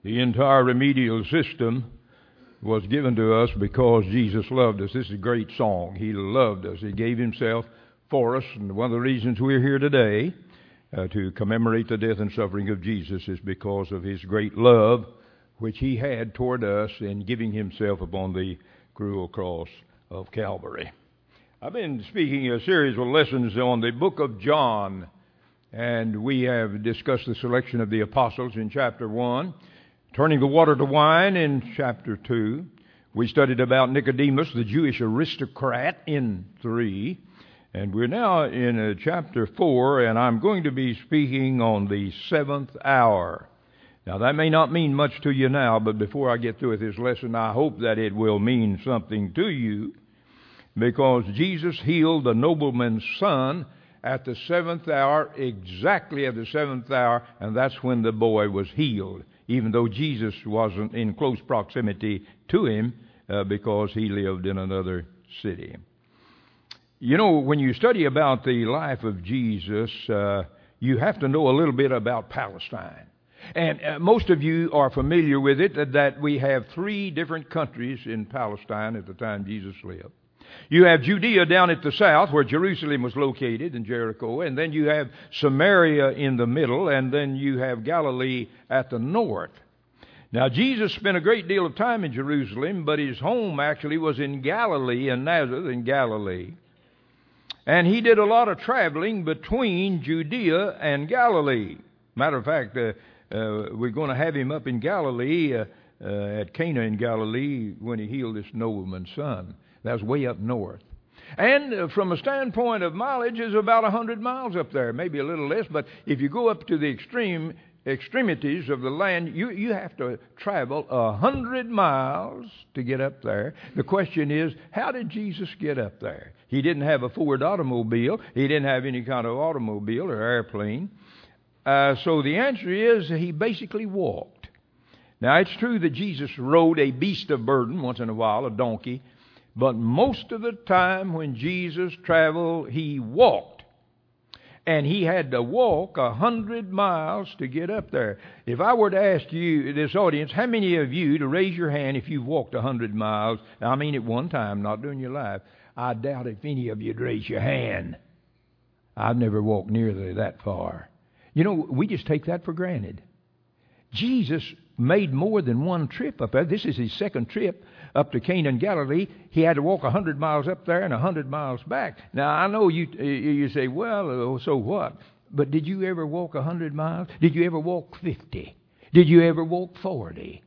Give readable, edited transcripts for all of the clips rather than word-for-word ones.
The entire remedial system was given to us because Jesus loved us. This is a great song. He loved us. He gave Himself for us. And one of the reasons we're here today to commemorate the death and suffering of Jesus is because of His great love which He had toward us in giving Himself upon the cruel cross of Calvary. I've been speaking a series of lessons on the book of John, and we have discussed the selection of the apostles in chapter 1, turning the water to wine in chapter 2. We studied about Nicodemus, the Jewish aristocrat, in 3. And we're now in chapter 4, and I'm going to be speaking on the 7th hour. Now, that may not mean much to you now, but before I get through with this lesson, I hope that it will mean something to you, because Jesus healed the nobleman's son at the 7th hour, exactly at the 7th hour, and that's when the boy was healed, even though Jesus wasn't in close proximity to him because he lived in another city. You know, when you study about the life of Jesus, you have to know a little bit about Palestine. And most of you are familiar with it, that we have 3 different countries in Palestine at the time Jesus lived. You have Judea down at the south, where Jerusalem was located, in Jericho, and then you have Samaria in the middle, and then you have Galilee at the north. Now, Jesus spent a great deal of time in Jerusalem, but His home actually was in Galilee, in Nazareth, in Galilee. And He did a lot of traveling between Judea and Galilee. Matter of fact, we're going to have Him up in Galilee, at Cana in Galilee, when He healed this nobleman's son. That was way up north. And from a standpoint of mileage, is about 100 miles up there, maybe a little less. But if you go up to the extremities of the land, you have to travel 100 miles to get up there. The question is, how did Jesus get up there? He didn't have a Ford automobile. He didn't have any kind of automobile or airplane. So the answer is, He basically walked. Now, it's true that Jesus rode a beast of burden once in a while, a donkey. But most of the time when Jesus traveled, He walked. And He had to walk 100 miles to get up there. If I were to ask you, this audience, how many of you, to raise your hand if you've walked 100 miles, I mean at one time, not during your life, I doubt if any of you would raise your hand. I've never walked nearly that far. You know, we just take that for granted. Jesus made more than one trip up there. This is His second trip up to Cana in Galilee. He had to walk 100 miles up there and 100 miles back. Now, I know you say, well, so what? But did you ever walk 100 miles? Did you ever walk 50? Did you ever walk 40?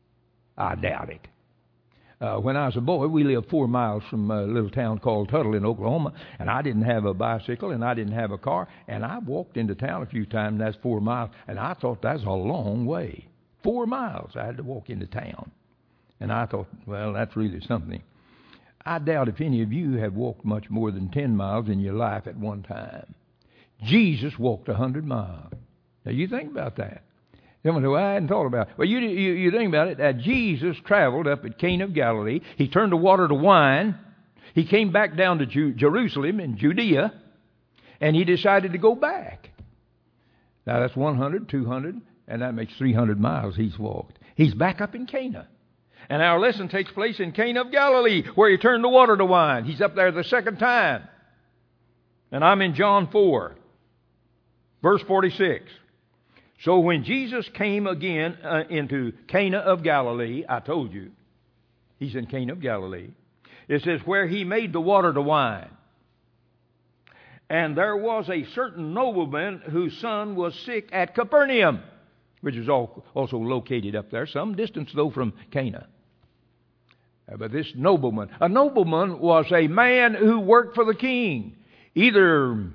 I doubt it. When I was a boy, we lived 4 miles from a little town called Tuttle in Oklahoma, and I didn't have a bicycle, and I didn't have a car, and I walked into town a few times, and that's 4 miles, and I thought that's a long way. 4 miles I had to walk into town. And I thought, well, that's really something. I doubt if any of you have walked much more than 10 miles in your life at one time. Jesus walked 100 miles. Now, you think about that. Someone said, well, I hadn't thought about it. Well, you think about it, that Jesus traveled up at Cana of Galilee. He turned the water to wine. He came back down to Jerusalem in Judea, and He decided to go back. Now, that's 100, 200, and that makes 300 miles He's walked. He's back up in Cana. And our lesson takes place in Cana of Galilee, where He turned the water to wine. He's up there the second time. And I'm in John 4, verse 46. So when Jesus came again into Cana of Galilee, I told you, He's in Cana of Galilee. It says, where He made the water to wine. And there was a certain nobleman whose son was sick at Capernaum, which is also located up there, some distance, though, from Cana. But this nobleman, a nobleman was a man who worked for the king. Either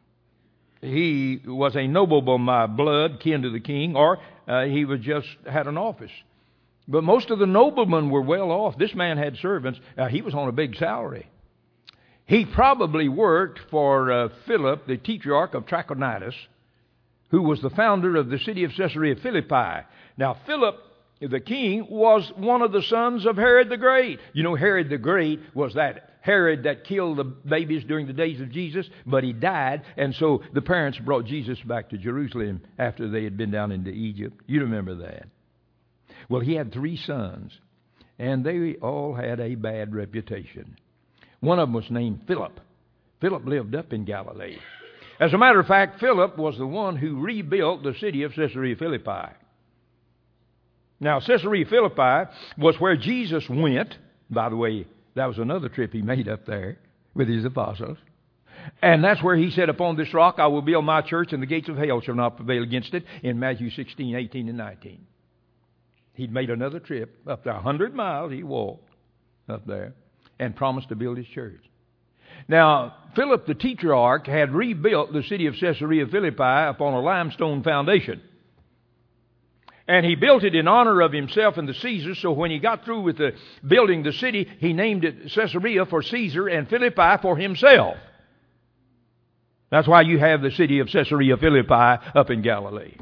he was a nobleman by blood, kin to the king, or he was just had an office. But most of the noblemen were well off. This man had servants. He was on a big salary. He probably worked for Philip, the tetrarch of Trachonitis, who was the founder of the city of Caesarea Philippi. Now, Philip, the king, was one of the sons of Herod the Great. You know, Herod the Great was that Herod that killed the babies during the days of Jesus, but he died, and so the parents brought Jesus back to Jerusalem after they had been down into Egypt. You remember that. Well, he had 3 sons, and they all had a bad reputation. One of them was named Philip. Philip lived up in Galilee. As a matter of fact, Philip was the one who rebuilt the city of Caesarea Philippi. Now, Caesarea Philippi was where Jesus went. By the way, that was another trip he made up there with his apostles. And that's where he said, upon this rock I will build my church, and the gates of hell shall not prevail against it, in Matthew 16, 18, and 19. He'd made another trip up there. 100 miles he walked up there and promised to build his church. Now, Philip the Tetrarch had rebuilt the city of Caesarea Philippi upon a limestone foundation. And he built it in honor of himself and the Caesars, so when he got through with building the city, he named it Caesarea for Caesar and Philippi for himself. That's why you have the city of Caesarea Philippi up in Galilee.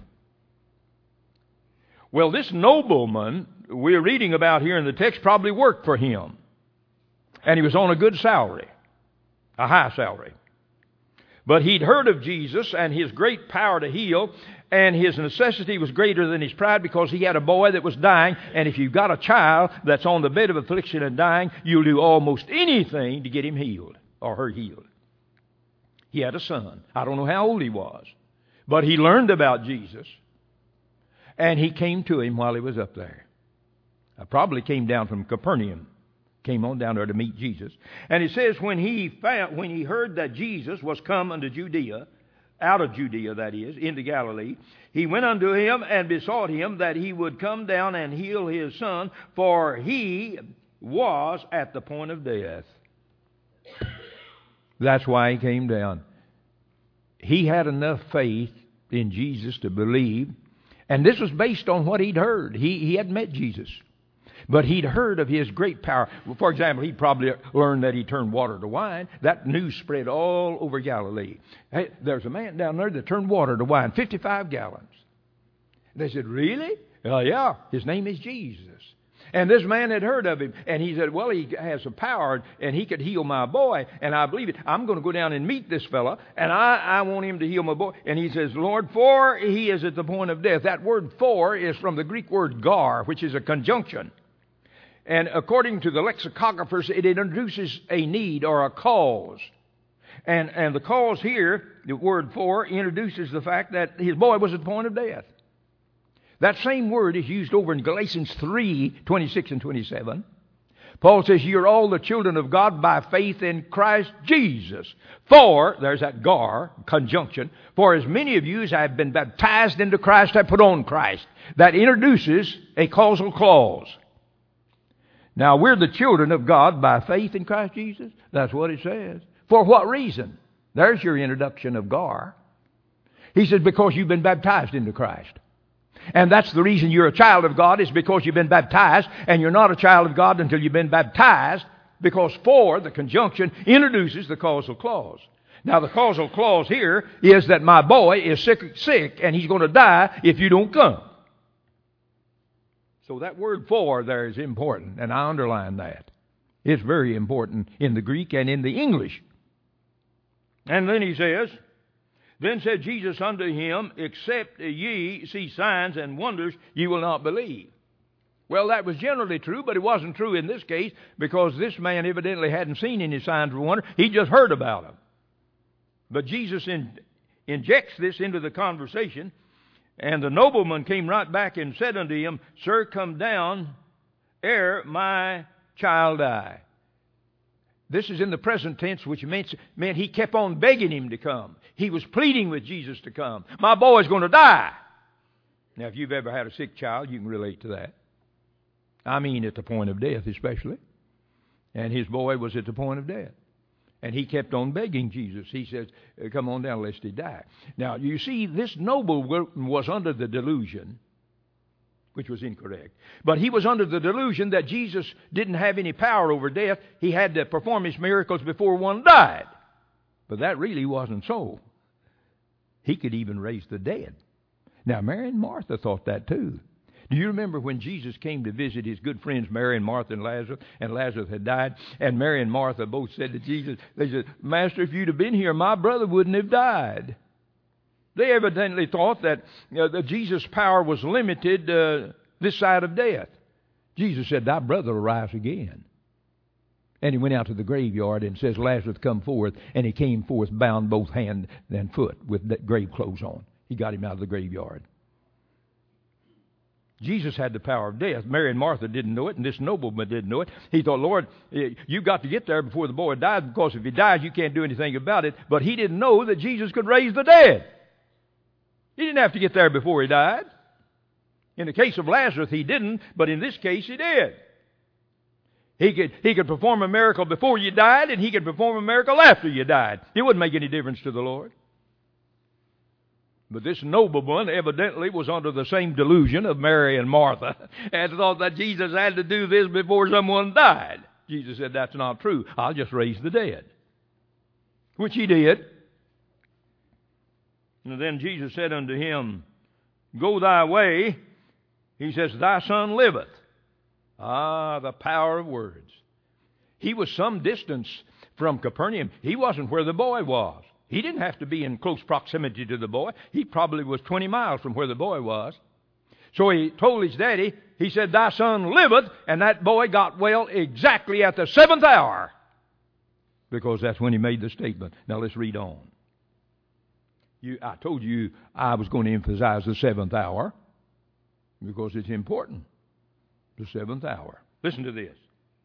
Well, this nobleman we're reading about here in the text probably worked for him. And he was on a good salary, a high salary. But he'd heard of Jesus and his great power to heal, and his necessity was greater than his pride because he had a boy that was dying. And if you've got a child that's on the bed of affliction and dying, you'll do almost anything to get him healed or her healed. He had a son. I don't know how old he was, but he learned about Jesus, and he came to him while he was up there. I probably came down from Capernaum, came on down there to meet Jesus. And it says when he heard that Jesus was come unto Judea, out of Judea that is, into Galilee, he went unto him and besought him that he would come down and heal his son, for he was at the point of death. That's why he came down. He had enough faith in Jesus to believe, and this was based on what he'd heard. He hadn't met Jesus, but he'd heard of his great power. For example, he'd probably learned that he turned water to wine. That news spread all over Galilee. Hey, there's a man down there that turned water to wine, 55 gallons. They said, really? Yeah, his name is Jesus. And this man had heard of him, and he said, well, he has a power, and he could heal my boy, and I believe it. I'm going to go down and meet this fella, and I want him to heal my boy. And he says, Lord, for he is at the point of death. That word for is from the Greek word gar, which is a conjunction. And according to the lexicographers, it introduces a need or a cause. And the cause here, the word for, introduces the fact that his boy was at the point of death. That same word is used over in Galatians 3, 26 and 27. Paul says, you're all the children of God by faith in Christ Jesus. For, there's that gar, conjunction, for as many of you as have been baptized into Christ have put on Christ. That introduces a causal clause. Now, we're the children of God by faith in Christ Jesus. That's what it says. For what reason? There's your introduction of gar. He says, because you've been baptized into Christ. And that's the reason you're a child of God, is because you've been baptized, and you're not a child of God until you've been baptized, because for, the conjunction, introduces the causal clause. Now, the causal clause here is that my boy is sick, and he's going to die if you don't come. So that word for there is important, and I underline that. It's very important in the Greek and in the English. And then he says, then said Jesus unto him, except ye see signs and wonders, ye will not believe. Well, that was generally true, but it wasn't true in this case, because this man evidently hadn't seen any signs of wonder. He just heard about them. But Jesus injects this into the conversation, and the nobleman came right back and said unto him, Sir, come down, ere my child die. This is in the present tense, which meant he kept on begging him to come. He was pleading with Jesus to come. My boy's going to die. Now, if you've ever had a sick child, you can relate to that. I mean, at the point of death especially. And his boy was at the point of death. And he kept on begging Jesus. He says, come on down lest he die. Now, you see, this nobleman was under the delusion, which was incorrect. But he was under the delusion that Jesus didn't have any power over death. He had to perform his miracles before one died. But that really wasn't so. He could even raise the dead. Now, Mary and Martha thought that too. Do you remember when Jesus came to visit his good friends Mary and Martha and Lazarus had died, and Mary and Martha both said to Jesus, they said, Master, if you'd have been here, my brother wouldn't have died. They evidently thought that that Jesus' power was limited this side of death. Jesus said, thy brother will rise again. And he went out to the graveyard and says, Lazarus, come forth. And he came forth bound both hand and foot with that grave clothes on. He got him out of the graveyard. Jesus had the power of death. Mary and Martha didn't know it, and this nobleman didn't know it. He thought, Lord, you've got to get there before the boy dies, because if he dies, you can't do anything about it. But he didn't know that Jesus could raise the dead. He didn't have to get there before he died. In the case of Lazarus, he didn't, but in this case, he did. He could perform a miracle before you died, and he could perform a miracle after you died. It wouldn't make any difference to the Lord. But this nobleman evidently was under the same delusion of Mary and Martha and thought that Jesus had to do this before someone died. Jesus said, that's not true. I'll just raise the dead. Which he did. And then Jesus said unto him, go thy way. He says, thy son liveth. Ah, the power of words. He was some distance from Capernaum. He wasn't where the boy was. He didn't have to be in close proximity to the boy. He probably was 20 miles from where the boy was. So he told his daddy, he said, thy son liveth, and that boy got well exactly at the 7th hour. Because that's when he made the statement. Now let's read on. I told you I was going to emphasize the 7th hour, because it's important. The 7th hour. Listen to this.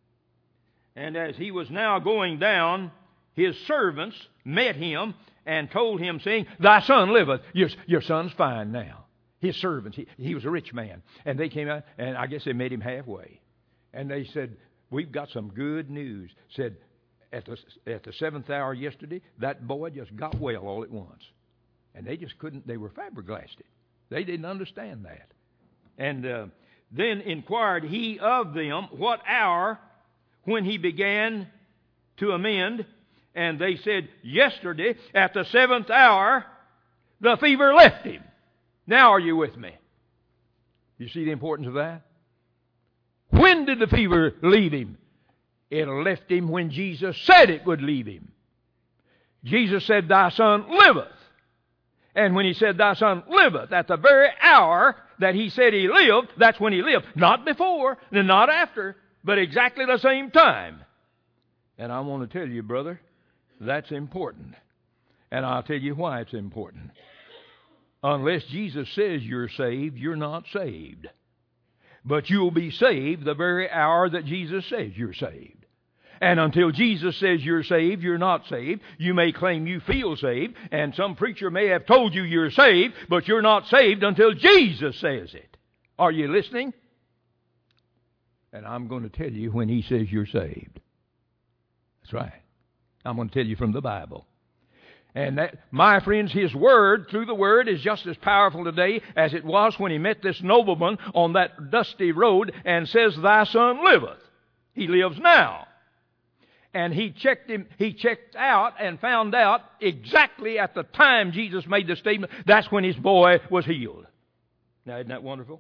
And as he was now going down, his servants met him and told him, saying, thy son liveth. Your son's fine now. His servants, he was a rich man. And they came out, and I guess they met him halfway. And they said, we've got some good news. Said, at the 7th hour yesterday, that boy just got well all at once. And they just couldn't, they were flabbergasted. They didn't understand that. And then inquired he of them what hour when he began to amend. And they said, yesterday at the 7th hour, the fever left him. Now are you with me? You see the importance of that? When did the fever leave him? It left him when Jesus said it would leave him. Jesus said, thy son liveth. And when he said, thy son liveth, at the very hour that he said he lived, that's when he lived. Not before, and not after, but exactly the same time. And I want to tell you, brother, that's important. And I'll tell you why it's important. Unless Jesus says you're saved, you're not saved. But you'll be saved the very hour that Jesus says you're saved. And until Jesus says you're saved, you're not saved. You may claim you feel saved, and some preacher may have told you you're saved, but you're not saved until Jesus says it. Are you listening? And I'm going to tell you when he says you're saved. That's right. I'm going to tell you from the Bible. And that, my friends, his word, through the word, is just as powerful today as it was when he met this nobleman on that dusty road and says, thy son liveth. He lives now. And he checked out and found out exactly at the time Jesus made the statement, that's when his boy was healed. Now, isn't that wonderful?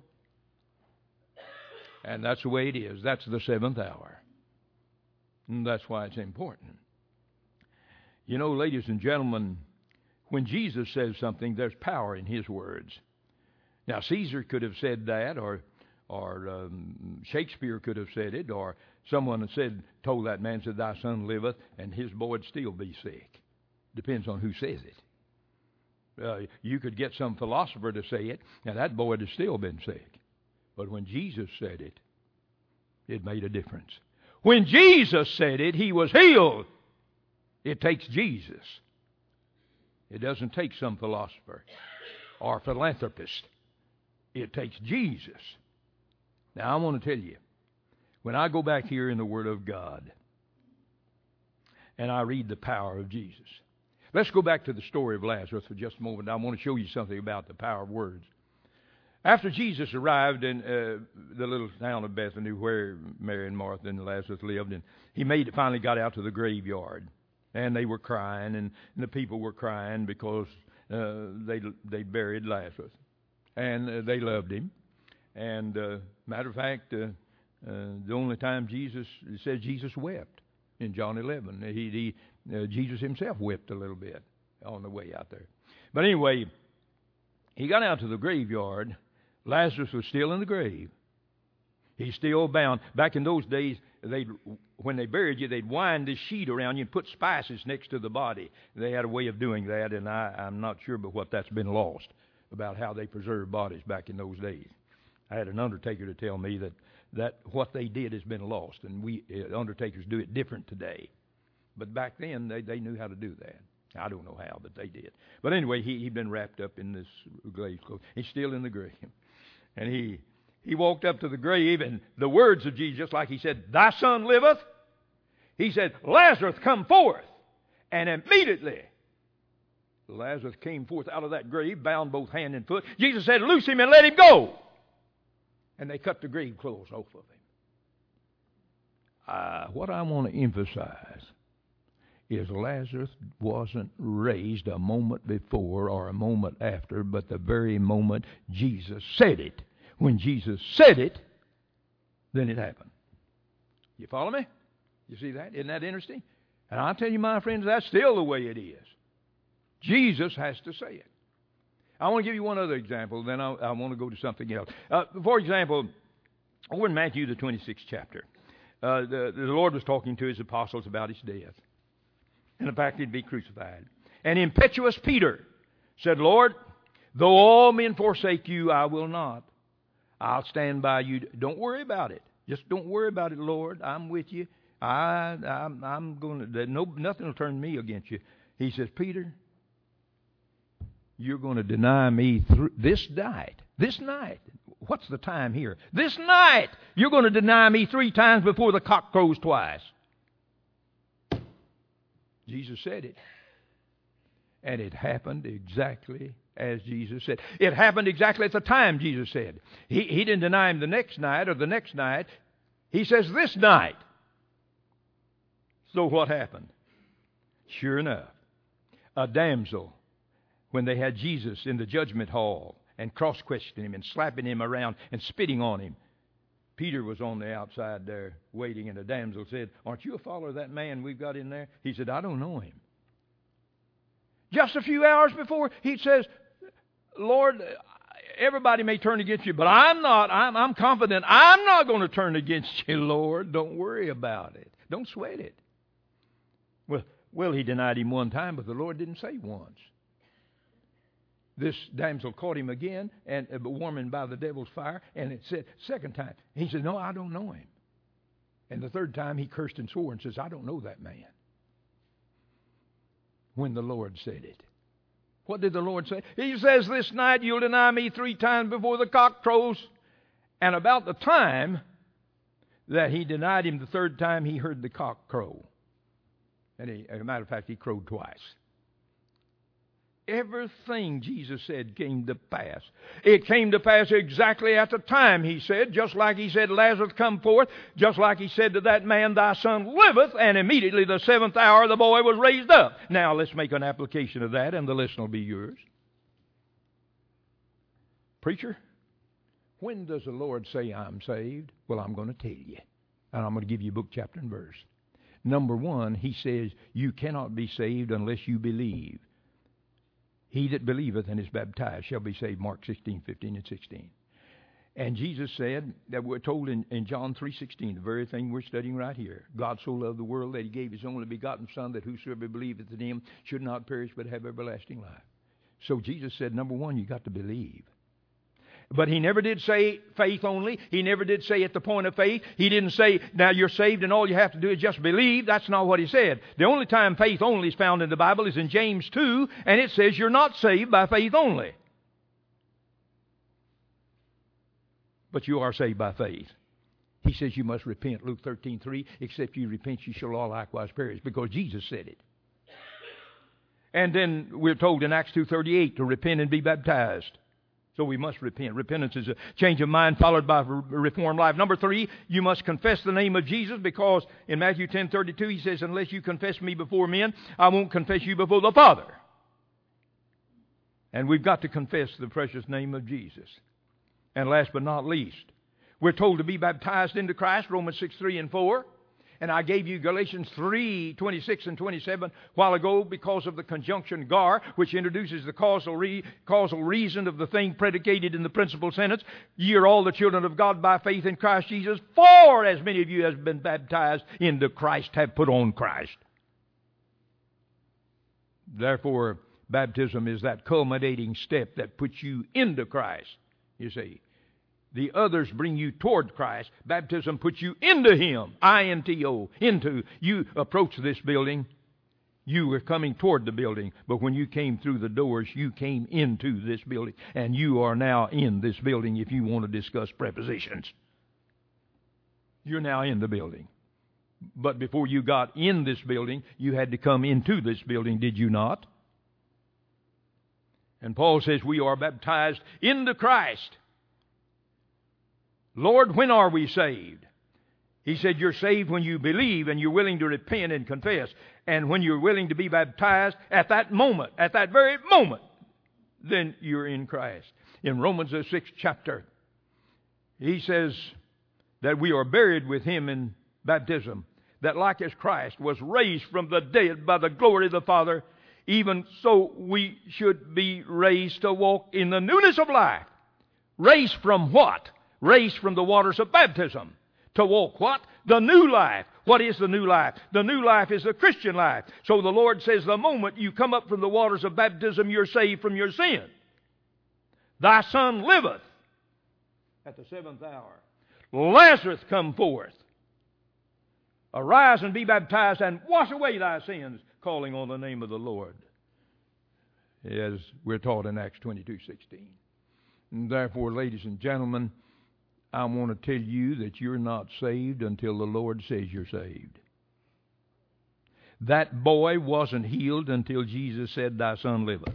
And that's the way it is. That's the 7th hour. And that's why it's important. You know, ladies and gentlemen, when Jesus says something, there's power in his words. Now, Caesar could have said that, or Shakespeare could have said it, or someone told that man, said, thy son liveth, and his boy would still be sick. Depends on who says it. You could get some philosopher to say it, and that boy would have still been sick. But when Jesus said it, it made a difference. When Jesus said it, he was healed. It takes Jesus. It doesn't take some philosopher or philanthropist. It takes Jesus. Now, I want to tell you, when I go back here in the Word of God and I read the power of Jesus, let's go back to the story of Lazarus for just a moment. I want to show you something about the power of words. After Jesus arrived in the little town of Bethany where Mary and Martha and Lazarus lived, and he finally got out to the graveyard. And they were crying, and the people were crying because they buried Lazarus. And they loved him. And matter of fact, the only time Jesus says Jesus wept in John 11. Jesus himself wept a little bit on the way out there. But anyway, he got out to the graveyard. Lazarus was still in the grave. He's still bound. Back in those days, when they buried you, they'd wind this sheet around you and put spices next to the body. They had a way of doing that, and I'm not sure but what that's been lost about how they preserved bodies back in those days. I had an undertaker to tell me that what they did has been lost, and we undertakers do it different today. But back then, they knew how to do that. I don't know how, but they did. But anyway, he'd been wrapped up in this grave clothes. He's still in the grave. And he walked up to the grave, and the words of Jesus, just like he said, "Thy son liveth," he said, "Lazarus, come forth." And immediately, Lazarus came forth out of that grave, bound both hand and foot. Jesus said, "Loose him and let him go." And they cut the grave clothes off of him. What I want to emphasize is Lazarus wasn't raised a moment before or a moment after, but the very moment Jesus said it. When Jesus said it, then it happened. You follow me? You see that? Isn't that interesting? And I'll tell you, my friends, that's still the way it is. Jesus has to say it. I want to give you one other example, then I want to go to something else. For example, over in Matthew, the 26th chapter, the Lord was talking to his apostles about his death and the fact he'd be crucified. And impetuous Peter said, "Lord, though all men forsake you, I will not. I'll stand by you." Don't worry about it. Just don't worry about it, Lord. I'm with you. I'm going to. Nothing will turn me against you. He says, "Peter, you're going to deny me this night. This night. What's the time here? This night, you're going to deny me 3 times before the cock crows twice." Jesus said it. And it happened exactly as Jesus said. It happened exactly at the time Jesus said. He didn't deny him the next night or the next night. He says this night. So what happened? Sure enough, a damsel, when they had Jesus in the judgment hall and cross-questioning him and slapping him around and spitting on him, Peter was on the outside there waiting, and the damsel said, "Aren't you a follower of that man we've got in there?" He said, "I don't know him." Just a few hours before, he says, "Lord, everybody may turn against you, but I'm not. I'm confident I'm not going to turn against you, Lord. Don't worry about it. Don't sweat it." Well, he denied him one time, but the Lord didn't say once. This damsel caught him again, and warming by the devil's fire, and it said, second time, he said, "No, I don't know him." And the third time, he cursed and swore and says, "I don't know that man." When the Lord said it. What did the Lord say? He says, "This night you'll deny me 3 times before the cock crows." And about the time that he denied him the third time, he heard the cock crow. And as a matter of fact, he crowed twice. Everything Jesus said came to pass. It came to pass exactly at the time he said, just like he said, "Lazarus, come forth," just like he said to that man, "Thy son liveth," and immediately the 7th hour the boy was raised up. Now let's make an application of that, and the lesson will be yours. Preacher, when does the Lord say I'm saved? Well, I'm going to tell you, and I'm going to give you book, chapter, and verse. Number 1, he says, you cannot be saved unless you believe. "He that believeth and is baptized shall be saved," Mark 16:15 and 16. And Jesus said, that we're told in John 3:16, the very thing we're studying right here. "God so loved the world that he gave his only begotten Son, that whosoever believeth in him should not perish but have everlasting life." So Jesus said, number 1, you got to believe. But he never did say faith only. He never did say at the point of faith. He didn't say, now you're saved and all you have to do is just believe. That's not what he said. The only time faith only is found in the Bible is in James 2, and it says you're not saved by faith only. But you are saved by faith. He says you must repent, Luke 13:3, "Except you repent, you shall all likewise perish," because Jesus said it. And then we're told in Acts 2:38 to repent and be baptized. So we must repent. Repentance is a change of mind followed by a reformed life. Number 3, you must confess the name of Jesus, because in Matthew 10:32 he says, "Unless you confess me before men, I won't confess you before the Father." And we've got to confess the precious name of Jesus. And last but not least, we're told to be baptized into Christ, Romans 6:3 and 4. And I gave you Galatians 3:26 and 27 a while ago because of the conjunction gar, which introduces the causal reason of the thing predicated in the principal sentence. Ye are all the children of God by faith in Christ Jesus, for as many of you as have been baptized into Christ have put on Christ. Therefore, baptism is that culminating step that puts you into Christ, you see. The others bring you toward Christ. Baptism puts you into Him. I-N-T-O. Into. You approach this building. You were coming toward the building. But when you came through the doors, you came into this building. And you are now in this building if you want to discuss prepositions. You're now in the building. But before you got in this building, you had to come into this building, did you not? And Paul says we are baptized into Christ. Lord, when are we saved? He said you're saved when you believe and you're willing to repent and confess. And when you're willing to be baptized, at that moment, at that very moment, then you're in Christ. In Romans the 6th chapter, he says that we are buried with Him in baptism, that like as Christ was raised from the dead by the glory of the Father, even so we should be raised to walk in the newness of life. Raised from what? Raised from the waters of baptism. To walk what? The new life. What is the new life? The new life is the Christian life. So the Lord says the moment you come up from the waters of baptism, you're saved from your sin. Thy Son liveth at the 7th hour. Lazarus come forth. Arise and be baptized and wash away thy sins, calling on the name of the Lord. As we're taught in Acts 22:16. And therefore, ladies and gentlemen, I want to tell you that you're not saved until the Lord says you're saved. That boy wasn't healed until Jesus said, Thy son liveth.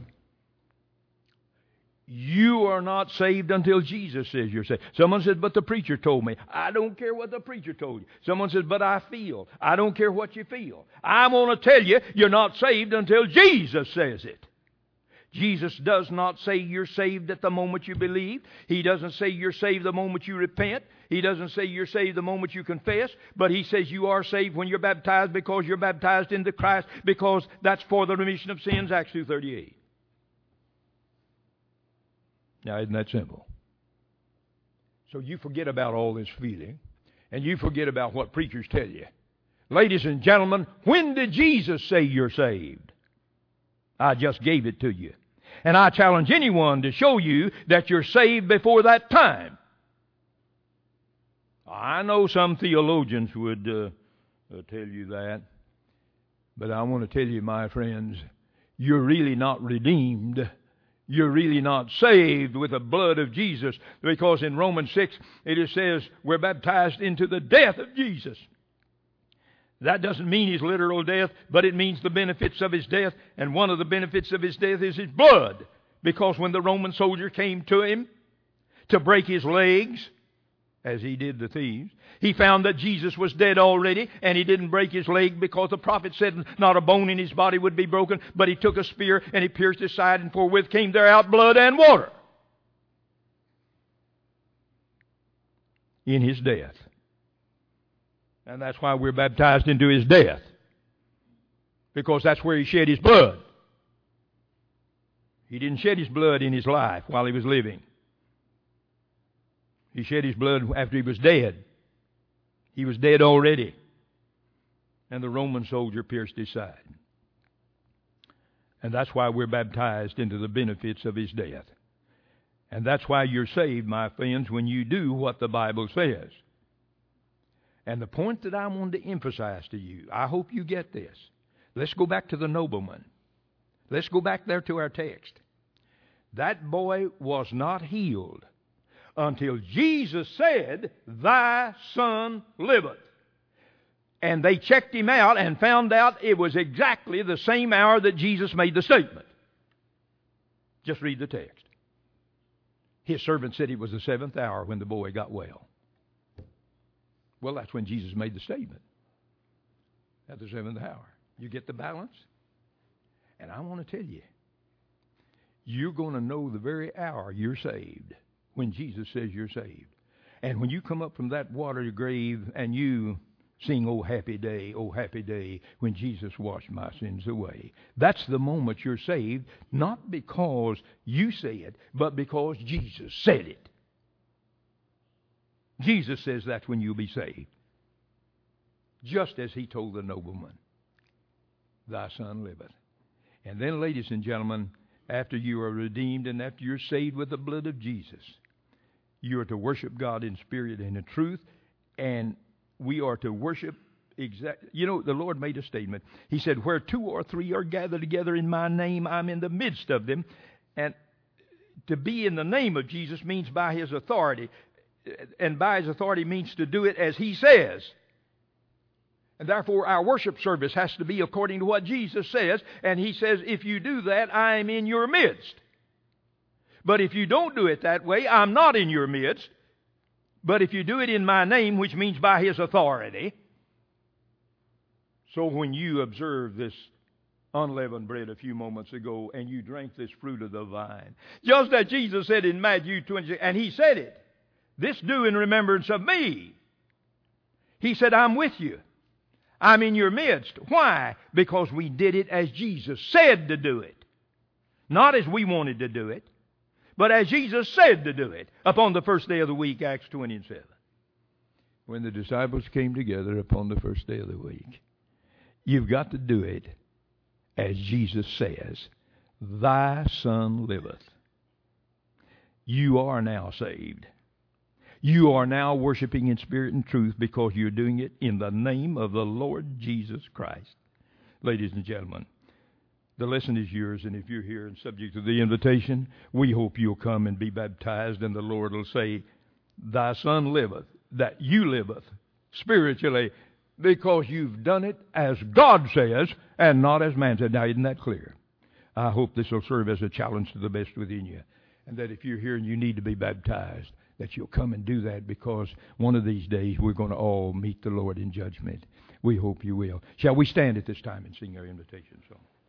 You are not saved until Jesus says you're saved. Someone says, but the preacher told me. I don't care what the preacher told you. Someone says, but I feel. I don't care what you feel. I'm going to tell you, you're not saved until Jesus says it. Jesus does not say you're saved at the moment you believe. He doesn't say you're saved the moment you repent. He doesn't say you're saved the moment you confess. But He says you are saved when you're baptized because you're baptized into Christ, because that's for the remission of sins, Acts 2:38. Now, isn't that simple? So you forget about all this feeling, and you forget about what preachers tell you. Ladies and gentlemen, when did Jesus say you're saved? I just gave it to you. And I challenge anyone to show you that you're saved before that time. I know some theologians would tell you that. But I want to tell you, my friends, you're really not redeemed. You're really not saved with the blood of Jesus. Because in Romans 6, it says we're baptized into the death of Jesus. That doesn't mean His literal death, but it means the benefits of His death. And one of the benefits of His death is His blood. Because when the Roman soldier came to Him to break His legs, as he did the thieves, he found that Jesus was dead already, and He didn't break His leg because the prophet said not a bone in His body would be broken, but He took a spear and He pierced His side, and forthwith came there out blood and water in His death. And that's why we're baptized into His death. Because that's where He shed His blood. He didn't shed His blood in His life while He was living. He shed His blood after He was dead. He was dead already. And the Roman soldier pierced His side. And that's why we're baptized into the benefits of His death. And that's why you're saved, my friends, when you do what the Bible says. And the point that I wanted to emphasize to you, I hope you get this. Let's go back to the nobleman. Let's go back there to our text. That boy was not healed until Jesus said, Thy son liveth. And they checked him out and found out it was exactly the same hour that Jesus made the statement. Just read the text. His servant said it was the 7th hour when the boy got well. Well, that's when Jesus made the statement. At the 7th hour. You get the balance? And I want to tell you, you're going to know the very hour you're saved when Jesus says you're saved. And when you come up from that watery grave and you Sing, oh happy day, when Jesus washed my sins away. That's the moment you're saved, not because you say it, but because Jesus said it. Jesus says that's when you'll be saved. Just as he told the nobleman, thy son liveth. And then, ladies and gentlemen, after you are redeemed and after you're saved with the blood of Jesus, you are to worship God in spirit and in truth, and we are to worship You know, the Lord made a statement. He said, where 2 or 3 are gathered together in my name, I'm in the midst of them. And to be in the name of Jesus means by his authority. And by his authority means to do it as he says. And therefore our worship service has to be according to what Jesus says. And he says, if you do that, I'm in your midst. But if you don't do it that way, I'm not in your midst. But if you do it in my name, which means by his authority. So when you observe this unleavened bread a few moments ago and you drank this fruit of the vine, just as Jesus said in Matthew 26, and he said it, this do in remembrance of me. He said, I'm with you. I'm in your midst. Why? Because we did it as Jesus said to do it. Not as we wanted to do it, but as Jesus said to do it upon the first day of the week, Acts 20:7. When the disciples came together upon the first day of the week, you've got to do it as Jesus says, thy son liveth. You are now saved. You are now worshiping in spirit and truth because you're doing it in the name of the Lord Jesus Christ. Ladies and gentlemen, the lesson is yours, and if you're here and subject to the invitation, we hope you'll come and be baptized, and the Lord will say, thy son liveth, that you liveth spiritually, because you've done it as God says and not as man said. Now, isn't that clear? I hope this will serve as a challenge to the best within you, and that if you're here and you need to be baptized, that you'll come and do that, because one of these days we're going to all meet the Lord in judgment. We hope you will. Shall we stand at this time and sing our invitation song?